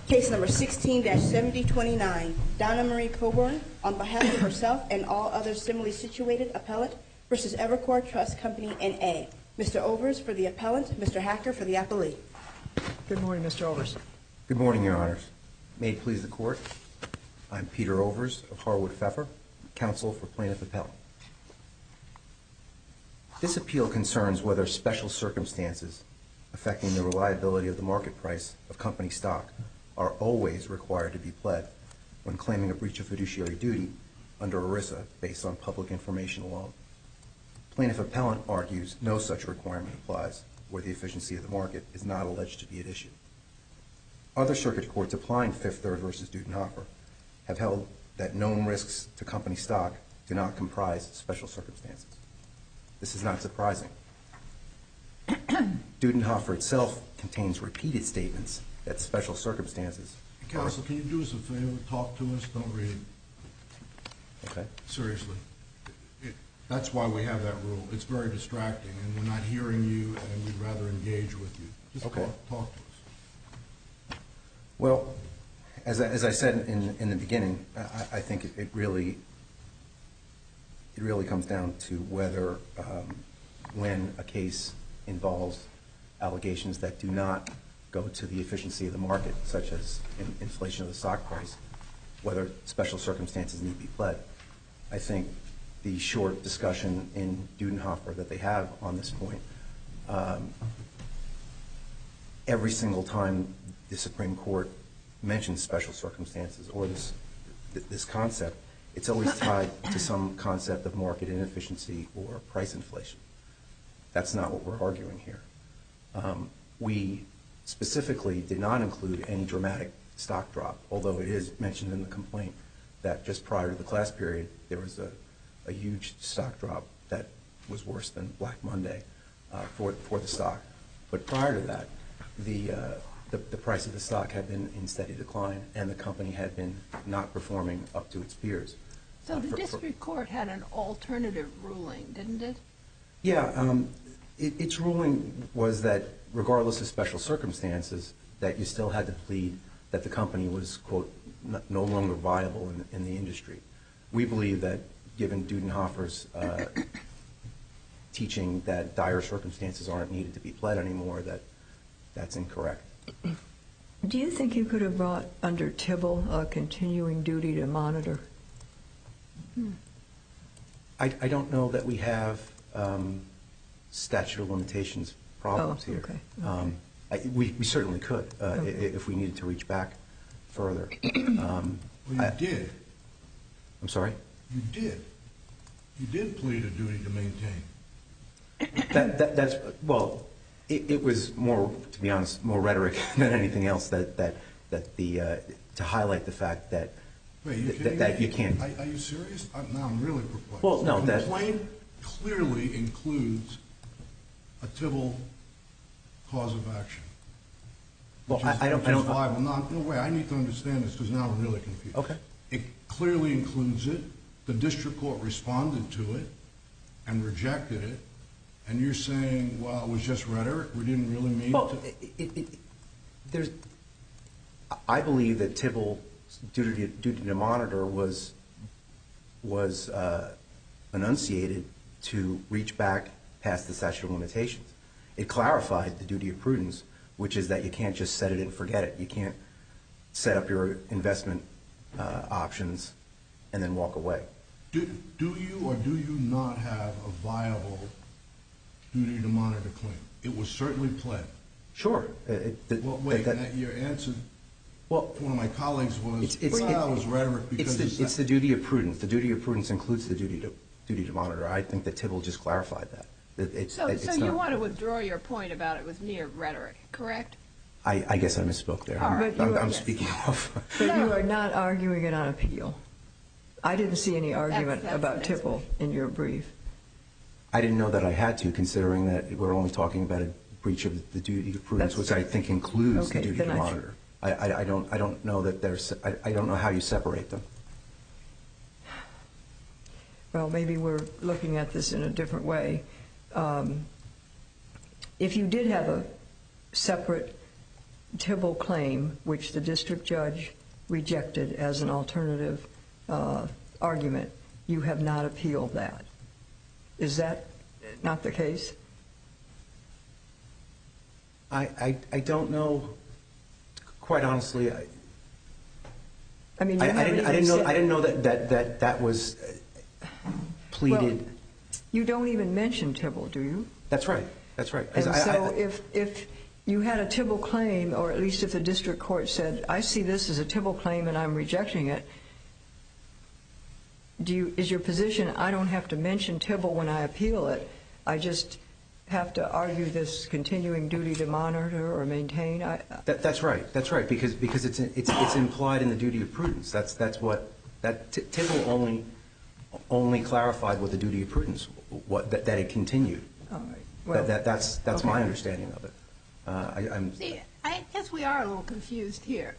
Case number 16-7029, Donna Marie Coburn, on behalf of herself and all other similarly situated appellant versus Evercore Trust Company, N.A. Mr. Overs for the appellant, Mr. Hacker for the appellee. Good morning, Mr. Overs. Good morning, Your Honors. May it please the Court, I'm Peter Overs of Harwood Pfeffer, counsel for plaintiff appellant. This appeal concerns whether special circumstances affecting the reliability of the market price of company stock are always required to be pled when claiming a breach of fiduciary duty under ERISA based on public information alone. Plaintiff appellant argues no such requirement applies where the efficiency of the market is not alleged to be at issue. Other circuit courts applying Fifth Third versus Dudenhofer have held that known risks to company stock do not comprise special circumstances. This is not surprising. Dudenhofer itself contains repeated statements that special circumstances. Counsel, can you do us a favor? Talk to us. Don't read. Okay. Seriously. That's why we have that rule. It's very distracting, and we're not hearing you, and we'd rather engage with you. Just okay. Talk to us. Well, as I said in the beginning, I think it really comes down to whether when a case involves allegations that do not go to the efficiency of the market, such as inflation of the stock price, whether special circumstances need to be pled. I think the short discussion in Dudenhofer that they have on this point, every single time the Supreme Court mentions special circumstances or this concept, it's always tied to some concept of market inefficiency or price inflation. That's not what we're arguing here. We specifically did not include any dramatic stock drop, although it is mentioned in the complaint that just prior to the class period, there was a huge stock drop that was worse than Black Monday for the stock. But prior to that, the price of the stock had been in steady decline, and the company had been not performing up to its peers. So the district court had an alternative ruling, didn't it? Yeah. Its ruling was that regardless of special circumstances, that you still had to plead that the company was, quote, no longer viable in the industry. We believe that given Dudenhofer's teaching that dire circumstances aren't needed to be pled anymore, that's incorrect. Do you think you could have brought under Tibble a continuing duty to monitor? I don't know that we have statute of limitations problems here. Okay. We certainly could if we needed to reach back further. Well, you did. I'm sorry? You did. You did plead a duty to maintain. It was more, to be honest, more rhetoric than anything else to highlight the fact that you can't. Are you serious? Now I'm really perplexed. Well, no. The complaint clearly includes a Tibble cause of action. Well, I don't. No way. I need to understand this because now I'm really confused. Okay. It clearly includes it. The district court responded to it and rejected it. And you're saying, well, it was just rhetoric? We didn't really mean to? I believe that Tibble's duty to monitor was enunciated to reach back past the statute of limitations. It clarified the duty of prudence, which is that you can't just set it and forget it. You can't set up your investment options and then walk away. Do you or do you not have a viable duty to monitor claim? It was certainly pled. Sure. Your answer to one of my colleagues was, it was rhetoric because it's the duty of prudence. The duty of prudence includes the duty to monitor. I think that Tibble just clarified that. So you want to withdraw your point about it was mere rhetoric, correct? I guess I misspoke there. Right. I'm speaking off. But you are not arguing it on appeal. I didn't see any argument about Tibble in your brief. I didn't know that I had to, considering that we're only talking about a breach of the duty of prudence, which I think includes the duty to monitor. I don't know that I don't know how you separate them. Well, maybe we're looking at this in a different way. If you did have a separate Tibble claim, which the district judge rejected as an alternative argument, you have not appealed that. Is that not the case? I don't know. Quite honestly, I mean, I didn't know that was pleaded. Well, you don't even mention Tibble, do you? That's right. That's right. And so if you had a Tibble claim, or at least if the district court said, I see this as a Tibble claim and I'm rejecting it, is your position, I don't have to mention Tibble when I appeal it, I just have to argue this continuing duty to monitor or maintain? That's right. That's right, because it's implied in the duty of prudence. That's what Tibble only clarified what the duty of prudence, that it continued. All right. Well, that's okay. my understanding of it. See, I guess we are a little confused here.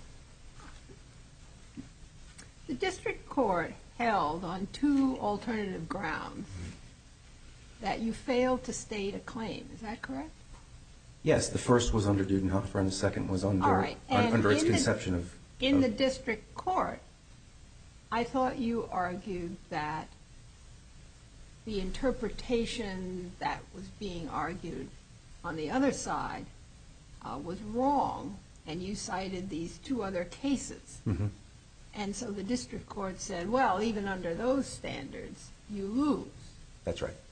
The district court held on two alternative grounds that you failed to state a claim. Is that correct? Yes, the first was under Dudenhofer, and the second was under its conception of. In the district court, I thought you argued that the interpretation that was being argued on the other side was wrong, and you cited these two other cases. Mm-hmm. And so the district court said, well, even under those standards, you lose. That's right.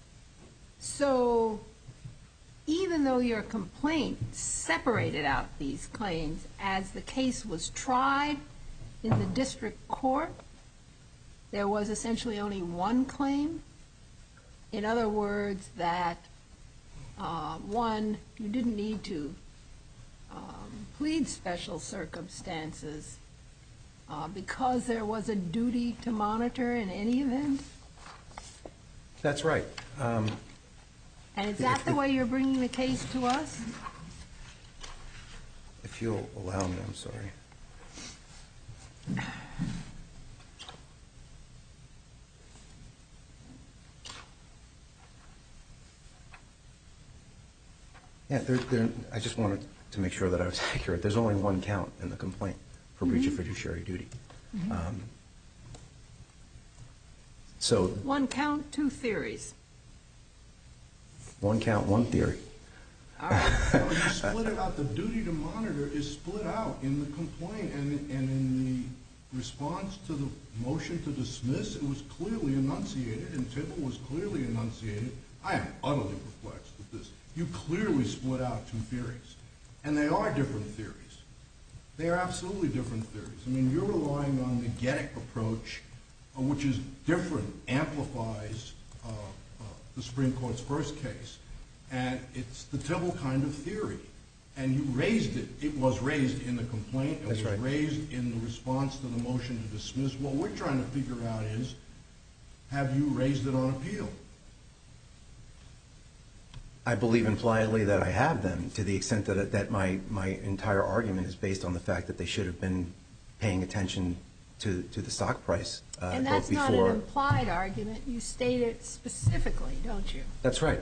So even though your complaint separated out these claims, as the case was tried in the district court, there was essentially only one claim? In other words, that one, you didn't need to plead special circumstances because there was a duty to monitor in any event? That's right. And is that the way you're bringing the case to us? If you'll allow me, I'm sorry. Yeah, I just wanted to make sure that I was accurate. There's only one count in the complaint for breach of fiduciary duty. Mm-hmm. So one count, two theories. One count, one theory. All right. You split it out. The duty to monitor is split out in the complaint, and in the response to the motion to dismiss, it was clearly enunciated, and Tibble was clearly enunciated. I am utterly perplexed at this. You clearly split out two theories, and they are different theories. They are absolutely different theories. I mean, you're relying on the Geddick approach, which is different, amplifies the Supreme Court's first case, and it's the Tibble kind of theory. And you raised it. It was raised in the complaint. It was raised in the response to the motion to dismiss. What we're trying to figure out is, have you raised it on appeal? I believe impliedly that I have them, to the extent that my entire argument is based on the fact that they should have been paying attention to the stock price And that's not an implied argument. You state it specifically, don't you? That's right.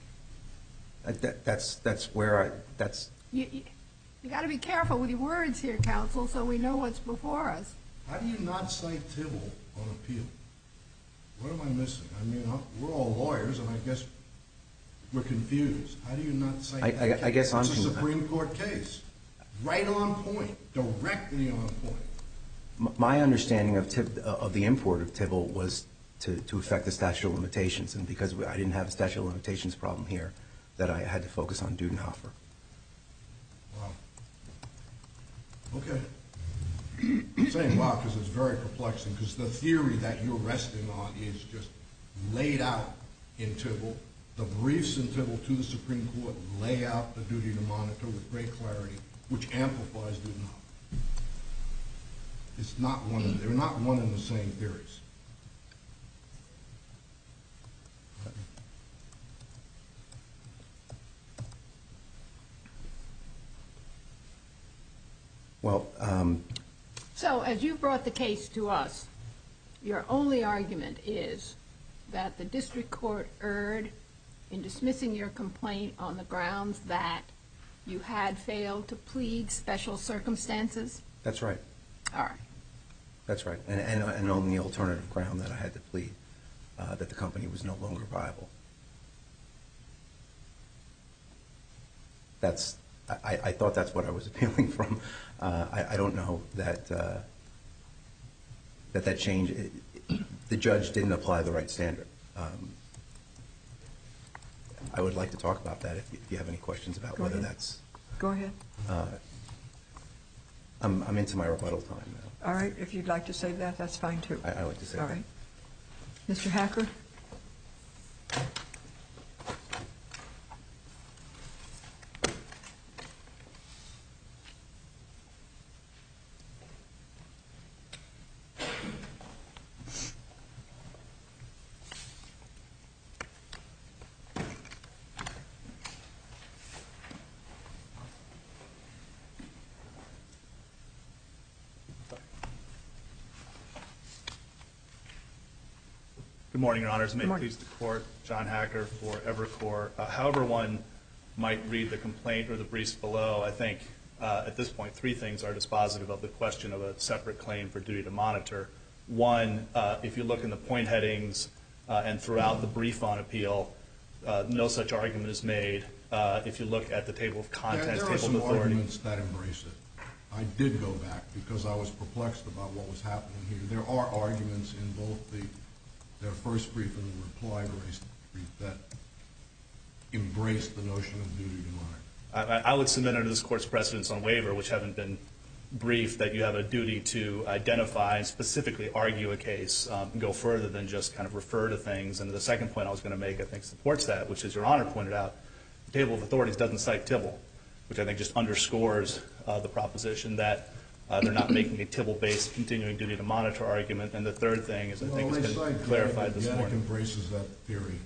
That's where You got to be careful with your words here, counsel, so we know what's before us. How do you not cite Tibble on appeal? What am I missing? I mean, we're all lawyers, and I guess we're confused. How do you not cite Tibble? I guess it's a Supreme Court case. Right on point. Directly on point. My understanding of the import of Tibble was to affect the statute of limitations, and because I didn't have a statute of limitations problem here, that I had to focus on Dudenhofer. Wow. Okay. I'm saying wow because it's very perplexing, because the theory that you're resting on is just laid out in Tibble. The briefs in Tibble to the Supreme Court lay out the duty to monitor with great clarity, which amplifies Dudenhofer. It's not they're not one and the same theories. Well, So as you brought the case to us, your only argument is that the district court erred in dismissing your complaint on the grounds that you had failed to plead special circumstances? That's right. All right. That's right. And on the alternative ground that I had to plead, that the company was no longer viable. I thought that's what I was appealing from. I don't know that that change. The judge didn't apply the right standard. I would like to talk about that if you have any questions about whether that's. Go ahead. I'm into my rebuttal time now. All right. If you'd like to save that, that's fine too. I like to save All that. right. Mr. Hacker? Good morning, Your Honors. May Good it morning. please the Court, John Hacker for Evercore. However one might read the complaint or the briefs below, I think at this point 3 things are dispositive of the question of a separate claim for duty to monitor. One, if you look in the point headings and throughout the brief on appeal, no such argument is made. If you look at the table of contents, There are table of some authority. arguments that embrace it. I did go back because I was perplexed about what was happening here. There are arguments in both their first brief and the reply brief that embrace the notion of duty to monitor. I would submit under this Court's precedents on waiver, which haven't been briefed, that you have a duty to identify and specifically argue a case and go further than just kind of refer to things. And the second point I was going to make, I think, supports that, which is Your Honor pointed out, the table of authorities doesn't cite Tibble, which I think just underscores the proposition that they're not making a Tibble-based continuing duty to monitor argument. And the third thing is I think it's been clarified this morning. Gedek embraces that theory.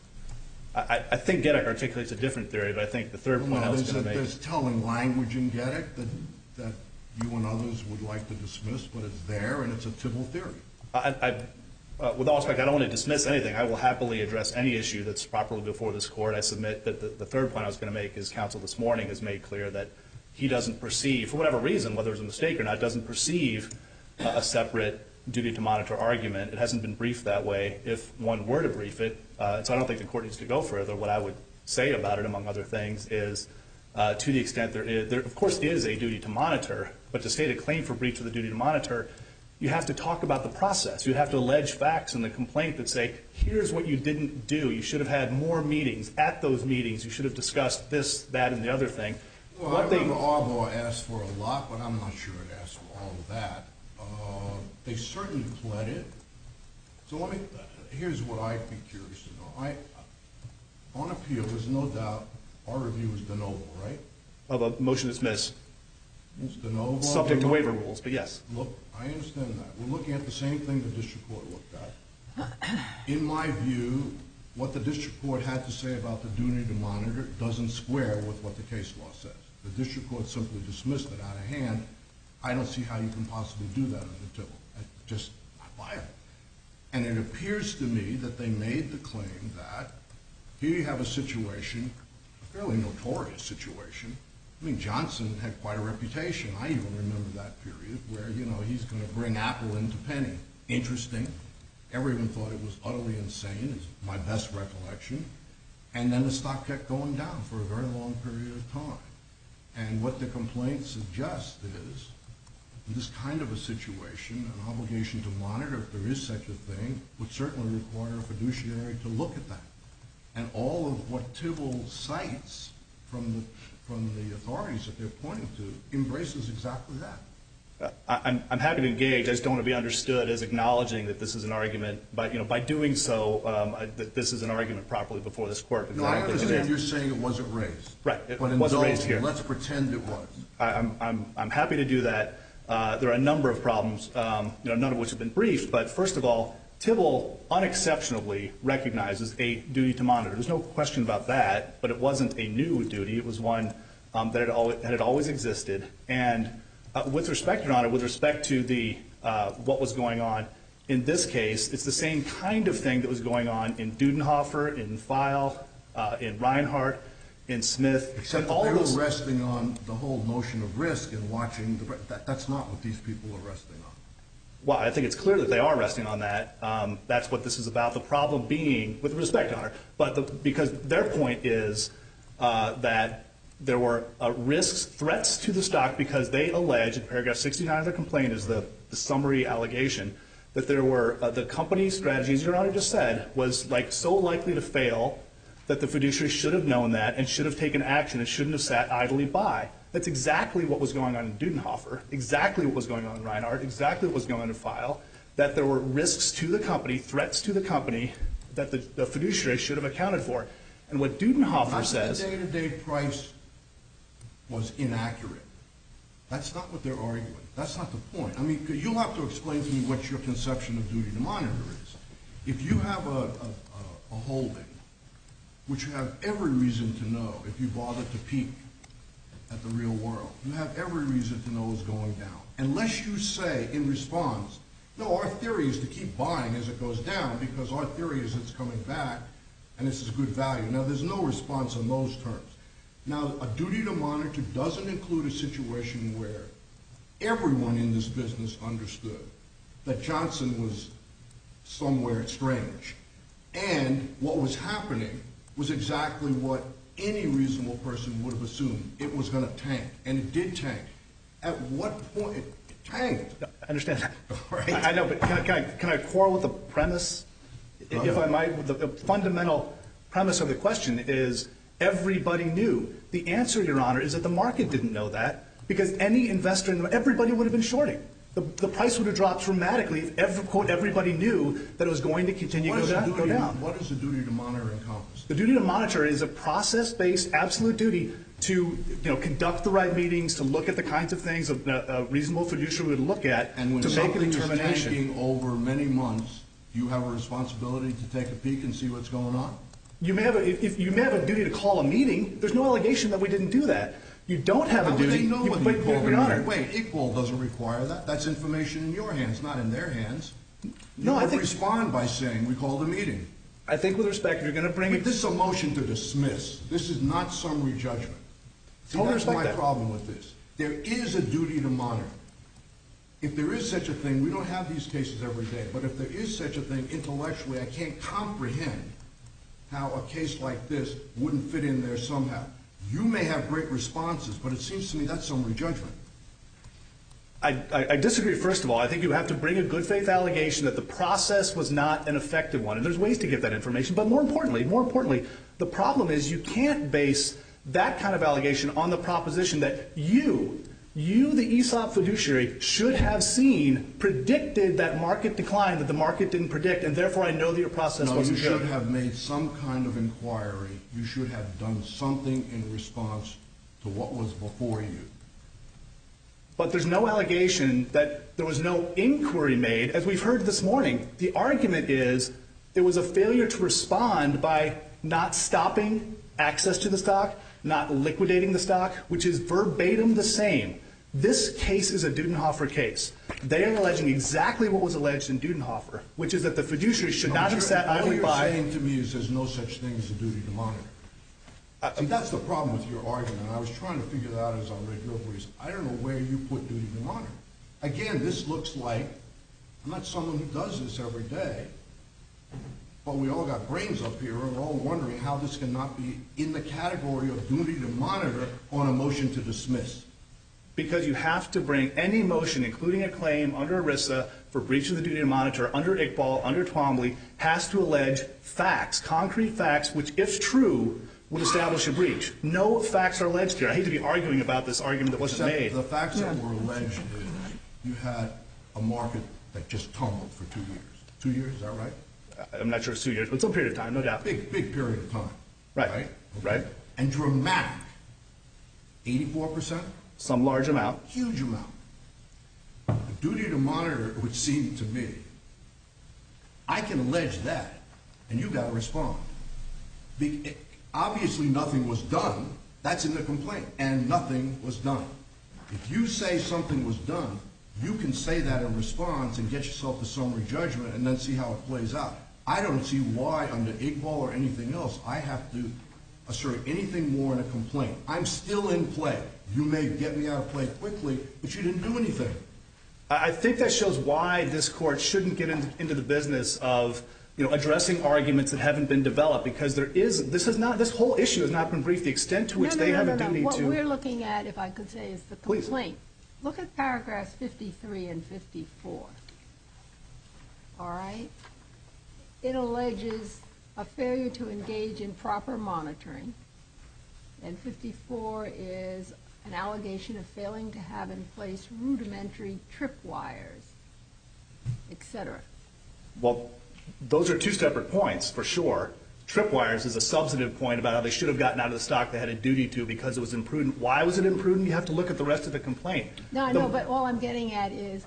I think Gedek articulates a different theory, but I think the third point I was going to make. There's telling language in Gedek that you and others would like to dismiss, but it's there and it's a Tibble theory. With all respect, I don't want to dismiss anything. I will happily address any issue that's properly before this Court. I submit that the third point I was going to make is counsel this morning has made clear that he doesn't perceive, for whatever reason, whether it's a mistake or not, doesn't perceive a separate duty to monitor argument. It hasn't been briefed that way. If one were to brief it, so I don't think the Court needs to go further. What I would say about it, among other things, is to the extent there of course is a duty to monitor, but to state a claim for breach of the duty to monitor, you have to talk about the process. You have to allege facts in the complaint that say, here's what you didn't do. You should have had more meetings. At those meetings, you should have discussed this, that, and the other thing. Well, I remember Arbaugh asked for a lot, but I'm not sure it asked for all of that. They certainly pled it. So here's what I'd be curious to know. On appeal, there's no doubt our review is de novo, right? Of a motion to dismiss. It's de novo. Subject to waiver rules, but yes. Look, I understand that. We're looking at the same thing the district court looked at. In my view, what the district court had to say about the duty to monitor doesn't square with what the case law says. The district court simply dismissed it out of hand. I don't see how you can possibly do that under Tibble. Just not buy it. And it appears to me that they made the claim that here you have a situation, a fairly notorious situation. I mean, Johnson had quite a reputation. I even remember that period where, he's going to bring Apple into Penny. Interesting. Everyone thought it was utterly insane, is my best recollection. And then the stock kept going down for a very long period of time. And what the complaint suggests is, in this kind of a situation, an obligation to monitor, if there is such a thing, would certainly require a fiduciary to look at that. And all of what Tibble cites from the authorities that they're pointing to embraces exactly that. I'm happy to engage. I just don't want to be understood as acknowledging that this is an argument. By doing so, that this is an argument properly before this court. No, I understand you're saying it wasn't raised. Right. It but wasn't raised here. Let's pretend it was. I'm happy to do that. There are a number of problems, none of which have been briefed. But first of all, Tibble unexceptionably recognizes a duty to monitor. There's no question about that. But it wasn't a new duty. It was one that had always existed. And with respect, Your Honor, with respect to what was going on in this case, it's the same kind of thing that was going on in Dudenhofer, in Feil, in Reinhart, in Smith. Except all that they those were resting on the whole notion of risk and watching. That's not what these people are resting on. Well, I think it's clear that they are resting on that. That's what this is about. The problem being, with respect, Your Honor, because their point is that there were risks, threats to the stock because they allege, in paragraph 69 of their complaint is the summary allegation, that there were the company's strategy, as Your Honor just said, was so likely to fail that the fiduciary should have known that and should have taken action and shouldn't have sat idly by. That's exactly what was going on in Dudenhofer, exactly what was going on in Reinhardt, exactly what was going on in File, that there were risks to the company, threats to the company that the fiduciary should have accounted for. And what Dudenhofer says... The day-to-day price was inaccurate. That's not what they're arguing. That's not the point. I mean, you'll have to explain to me what your conception of duty to monitor is. If you have a holding, which you have every reason to know if you bother to peek at the real world, you have every reason to know is going down. Unless you say in response, no, our theory is to keep buying as it goes down because our theory is it's coming back and this is good value. Now, there's no response on those terms. Now, a duty to monitor doesn't include a situation where everyone in this business understood that Johnson was somewhere strange. And what was happening was exactly what any reasonable person would have assumed. It was going to tank, and it did tank. At what point? It tanked. I understand that. Right? I know, but can I quarrel with the premise? If I might, the fundamental premise of the question is everybody knew. The answer, Your Honor, is that the market didn't know that because any investor, everybody would have been shorting. The price would have dropped dramatically if, quote, everybody knew that it was going to continue to go down. What does the duty to monitor encompass? The duty to monitor is a process-based absolute duty to conduct the right meetings, to look at the kinds of things a reasonable fiduciary would look at to make a determination. And when something is tanking over many months, do you have a responsibility to take a peek and see what's going on? You may have a duty to call a meeting. There's no allegation that we didn't do that. You don't have a duty. How would they know when you call the Honor. meeting? Wait, Iqbal doesn't require that. That's information in your hands, not in their hands. No, I think respond by saying we called a meeting. I think with respect, if you're going to bring it. This is a motion to dismiss. This is not summary judgment. See, that's my problem with this. There is a duty to monitor. If there is such a thing, we don't have these cases every day, but if there is such a thing intellectually, I can't comprehend how a case like this wouldn't fit in there somehow. You may have great responses, but it seems to me that's summary judgment. I disagree, first of all. I think you have to bring a good faith allegation that the process was not an effective one. And there's ways to get that information. But more importantly, the problem is you can't base that kind of allegation on the proposition that you, the ESOP fiduciary, should have predicted that market decline that the market didn't predict, and therefore I know that your process wasn't good. No, you should have made some kind of inquiry. You should have done something in response to what was before you. But there's no allegation that there was no inquiry made. As we've heard this morning, the argument is there was a failure to respond by not stopping access to the stock, not liquidating the stock, which is verbatim the same. This case is a Dudenhofer case. They are alleging exactly what was alleged in Dudenhofer, which is that the fiduciary should not have sat idly by. All you're saying to me is there's no such thing as a duty to monitor. See, that's the problem with your argument. I was trying to figure that out as I read your briefs. I don't know where you put duty to monitor. Again, this looks like, I'm not someone who does this every day, but we all got brains up here and we're all wondering how this cannot be in the category of duty to monitor on a motion to dismiss. Because you have to bring any motion, including a claim under ERISA for breach of the duty to monitor, under Iqbal, under Twombly, has to allege facts, concrete facts, which, if true, would establish a breach. No facts are alleged here. I hate to be arguing about this argument that wasn't made. The facts that were alleged is you had a market that just tumbled for 2 years. 2 years, is that right? I'm not sure it's 2 years, but some period of time, no doubt. Big period of time. Right. Right. And dramatic. 84%? Some large amount. Huge amount. The duty to monitor, it would seem to me, I can allege that, and you've got to respond. Obviously nothing was done. That's in the complaint. And nothing was done. If you say something was done, you can say that in response and get yourself to summary judgment and then see how it plays out. I don't see why under Iqbal or anything else I have to assert anything more in a complaint. I'm still in play. You may get me out of play quickly, but you didn't do anything. I think that shows why this court shouldn't get into the business of addressing arguments that haven't been developed, because this whole issue has not been briefed. The extent to which they have a duty to. What we're looking at, if I could say, is the complaint. Please. Look at paragraphs 53 and 54. All right? It alleges a failure to engage in proper monitoring. And 54 is an allegation of failing to have in place rudimentary tripwires, etc. Well, those are two separate points, for sure. Tripwires is a substantive point about how they should have gotten out of the stock they had a duty to because it was imprudent. Why was it imprudent? You have to look at the rest of the complaint. No, I know, but all I'm getting at is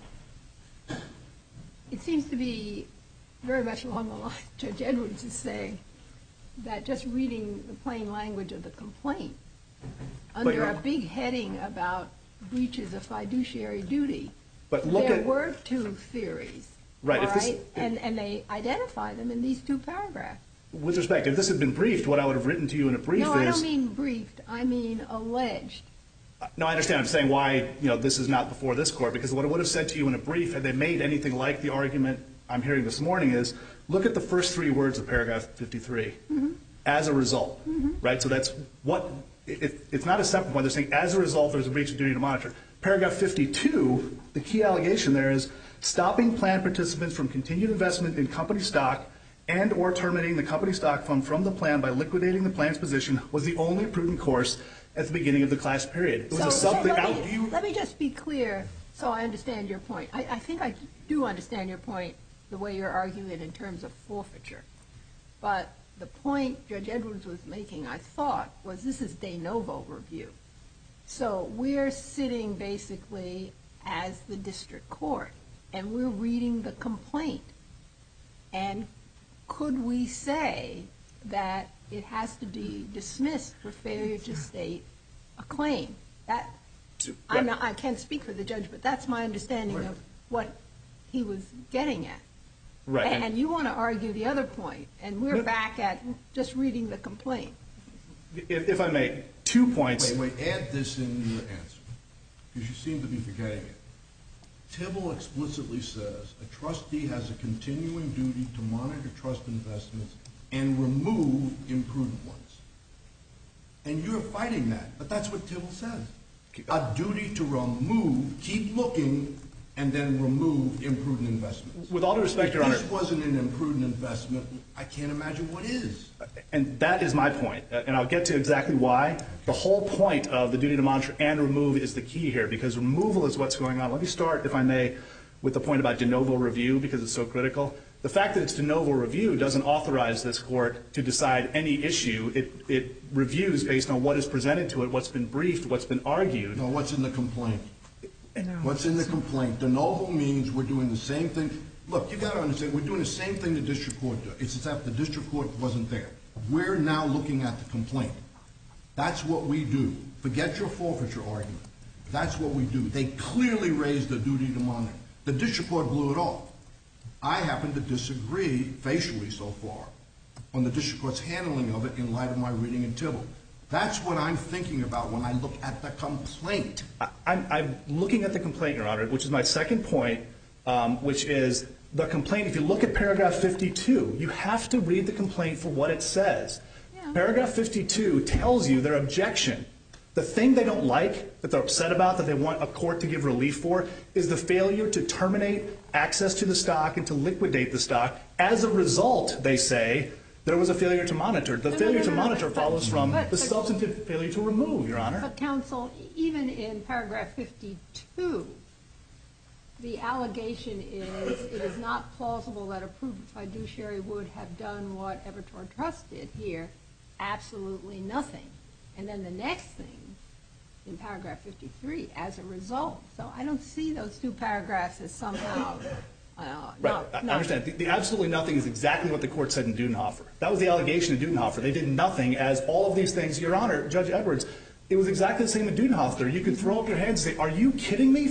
it seems to be very much along the line Judge Edwards is saying that just reading the plain language of the complaint under a big heading about breaches of fiduciary duty, there were two theories, right? And they identify them in these two paragraphs. With respect, if this had been briefed, what I would have written to you in a brief is... No, I don't mean briefed. I mean alleged. No, I understand. I'm saying why this is not before this court, because what I would have said to you in a brief, had they made anything like the argument I'm hearing this morning, is look at the first three words of paragraph 53. Mm-hmm. As a result, right? So that's what... It's not a separate one. They're saying, as a result, there's a breach of duty to monitor. Paragraph 52, the key allegation there is stopping plan participants from continued investment in company stock and or terminating the company stock fund from the plan by liquidating the plan's position was the only prudent course at the beginning of the class period. It was let me just be clear so I understand your point. I think I do understand your point, the way you're arguing it in terms of forfeiture. But the point Judge Edwards was making, I thought, was this is de novo review. So we're sitting basically as the district court, and we're reading the complaint. And could we say that it has to be dismissed for failure to state a claim? I can't speak for the judge, but that's my understanding of what he was getting at. Right. And you want to argue the other point, and we're back at just reading the complaint. If I may, 2 points. Wait, add this in your answer, because you seem to be forgetting it. Tibble explicitly says a trustee has a continuing duty to monitor trust investments and remove imprudent ones. And you're fighting that, but that's what Tibble says. A duty to remove, keep looking, and then remove imprudent investments. With all due respect, Your Honor. If this wasn't an imprudent investment, I can't imagine what is. And that is my point, and I'll get to exactly why. The whole point of the duty to monitor and remove is the key here, because removal is what's going on. Let me start, if I may, with the point about de novo review, because it's so critical. The fact that it's de novo review doesn't authorize this court to decide any issue. It reviews based on what is presented to it, what's been briefed, what's been argued. No, what's in the complaint? What's in the complaint? De novo means we're doing the same thing. Look, you got to understand, we're doing the same thing the district court did. It's as if the district court wasn't there. We're now looking at the complaint. That's what we do. Forget your forfeiture argument. That's what we do. They clearly raised the duty to monitor. The district court blew it off. I happen to disagree, facially so far, on the district court's handling of it in light of my reading in Tibble. That's what I'm thinking about when I look at the complaint. I'm looking at the complaint, Your Honor, which is my second point, which is the complaint. If you look at paragraph 52, you have to read the complaint for what it says. Yeah. Paragraph 52 tells you their objection. The thing they don't like, that they're upset about, that they want a court to give relief for, is the failure to terminate access to the stock and to liquidate the stock. As a result, they say, there was a failure to monitor. The failure to monitor follows from the substantive failure to remove, Your Honor. But, counsel, even in paragraph 52, the allegation is it is not plausible that a prudent fiduciary would have done what Evertor Trust did here. Absolutely nothing. And then the next thing, in paragraph 53, as a result. So I don't see those two paragraphs as somehow... Right. I understand. The absolutely nothing is exactly what the court said in Dudenhofer. That was the allegation in Dudenhofer. They did nothing as all of these things. Your Honor, Judge Edwards, it was exactly the same in Dudenhofer. You could throw up your hands and say, are you kidding me?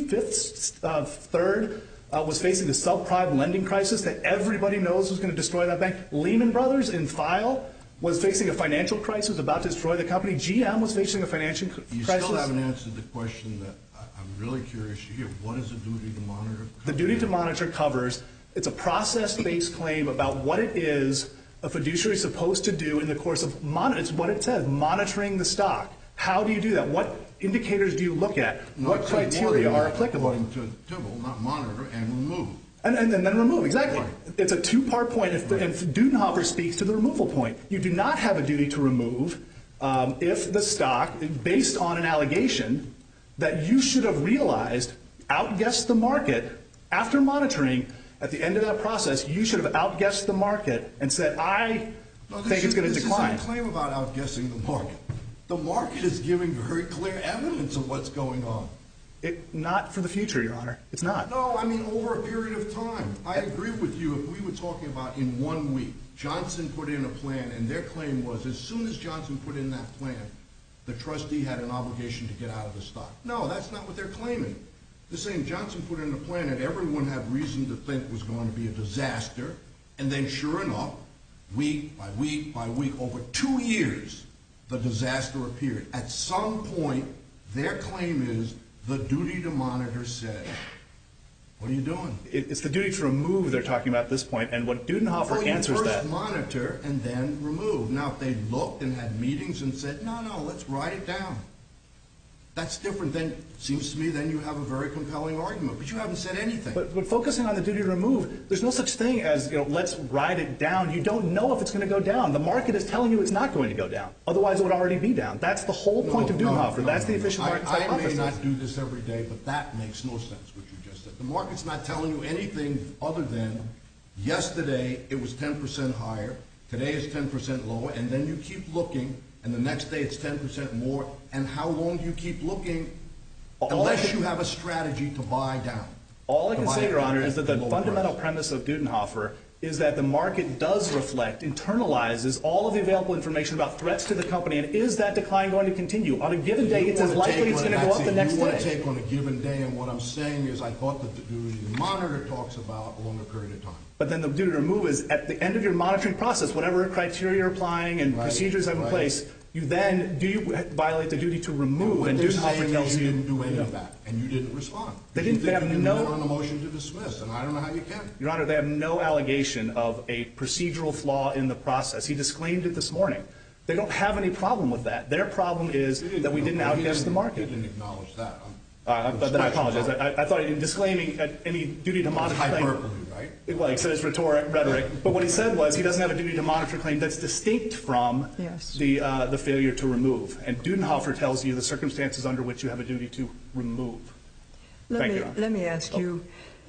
Third was facing the subprime lending crisis that everybody knows was going to destroy that bank. Lehman Brothers in file. was facing a financial crisis, about to destroy the company. GM was facing a financial crisis. You still haven't answered the question that I'm really curious to hear. What is a duty to monitor? The duty to monitor covers, it's a process-based claim about what it is a fiduciary is supposed to do in the course of, it's what it says, monitoring the stock. How do you do that? What indicators do you look at? What criteria are applicable? According to Tibble, not monitor and remove. And then remove, exactly. Right. It's a two-part point, and Dudenhofer speaks to the removal point. You do not have a duty to remove if the stock, based on an allegation that you should have realized, outguessed the market after monitoring. At the end of that process, you should have outguessed the market and said, I think it's going to decline. This isn't a claim about outguessing the market. The market is giving very clear evidence of what's going on. Not for the future, Your Honor. It's not. No, I mean over a period of time. I agree with you. If we were talking about in 1 week, Johnson put in a plan, and their claim was as soon as Johnson put in that plan, the trustee had an obligation to get out of the stock. No, that's not what they're claiming. They're saying Johnson put in a plan that everyone had reason to think was going to be a disaster, and then sure enough, week by week by week, over 2 years, the disaster appeared. At some point, their claim is the duty to monitor said, what are you doing? It's the duty to remove they're talking about at this point, and what Dudenhofer answers first that. Monitor and then remove. Now, if they looked and had meetings and said, no, let's write it down. That's different. Then, seems to me, then you have a very compelling argument. But you haven't said anything. But focusing on the duty to remove, there's no such thing as, let's write it down. You don't know if it's going to go down. The market is telling you it's not going to go down. Otherwise, it would already be down. That's the whole point of Dudenhofer. That's the efficient market hypothesis. I may not do this every day, but that makes no sense, what you just said. The market's not telling you anything other than yesterday it was 10% higher, today it's 10% lower, and then you keep looking, and the next day it's 10% more, and how long do you keep looking unless you have a strategy to buy down? All I can say, Your Honor, is that the fundamental premise of Dudenhofer is that the market does reflect, internalizes all of the available information about threats to the company, and is that decline going to continue? On a given day, it's as likely it's going to go up the next day. You want to take on a given day, and what I'm saying is I thought that the duty to monitor talks about a longer period of time. But then the duty to remove is at the end of your monitoring process, whatever criteria you're applying and procedures have in place, you then violate the duty to remove. And Dudenhofer tells you didn't do any of that, and you didn't respond. They have no on the motion to dismiss, and I don't know how you can. Your Honor, they have no allegation of a procedural flaw in the process. He disclaimed it this morning. They don't have any problem with that. Their problem is that we didn't outguess the market. He didn't acknowledge that. But then I apologize. I thought in disclaiming any duty to monitor claim. Hyperbole, right? Well, he said it's rhetoric. But what he said was he doesn't have a duty to monitor claim that's distinct from the failure to remove. And Dudenhofer tells you the circumstances under which you have a duty to remove. Thank you, Your Honor. Let me ask you,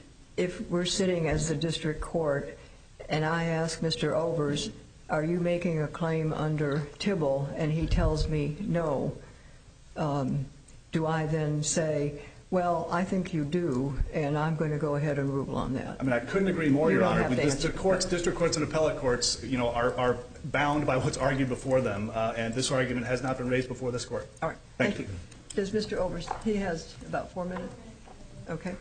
if we're sitting as the district court and I ask Mr. Overs, are you making a claim under Tibble, and he tells me no, do I then say, well, I think you do, and I'm going to go ahead and rule on that? I mean, I couldn't agree more, Your Honor. District courts and appellate courts, are bound by what's argued before them, and this argument has not been raised before this court. All right. Thank you. Does Mr. Overs, he has about 4 minutes? Okay.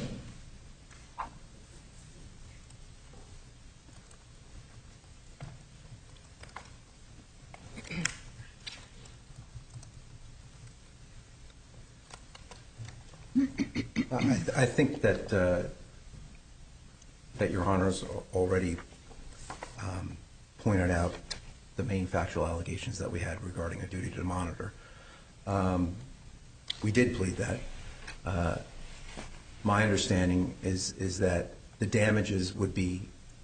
I think that Your Honor's already pointed out the main factual allegations that we had regarding a duty to monitor. We did plead that. My understanding is that the damages would be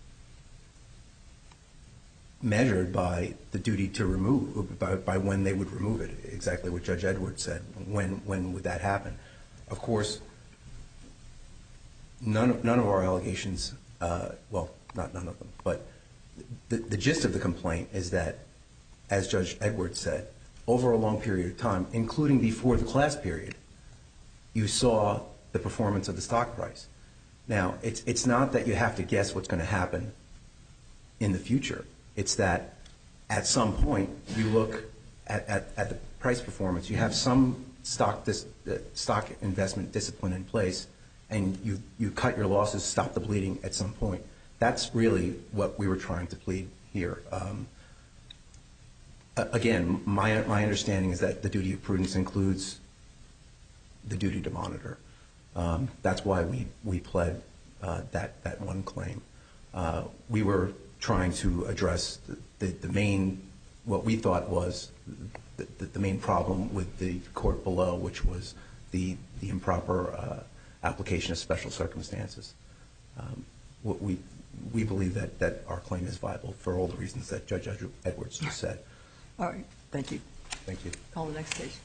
measured by the duty to remove, by when they would remove it, exactly what Judge Edwards said. When would that happen? Of course, none of our allegations, well, not none of them, but the gist of the complaint is that, as Judge Edwards said, over a long period of time, including before the class period, you saw the performance of the stock price. Now, it's not that you have to guess what's going to happen in the future. It's that at some point you look at the price performance, you have some stock investment discipline in place, and you cut your losses, stop the bleeding at some point. That's really what we were trying to plead here. Again, my understanding is that the duty of prudence includes the duty to monitor. That's why we pled that one claim. We were trying to address the main, what we thought was the main problem with the court below, which was the improper application of special circumstances. We believe that our claim is viable for all the reasons that Judge Edwards just said. All right. Thank you. Thank you. Call the next case.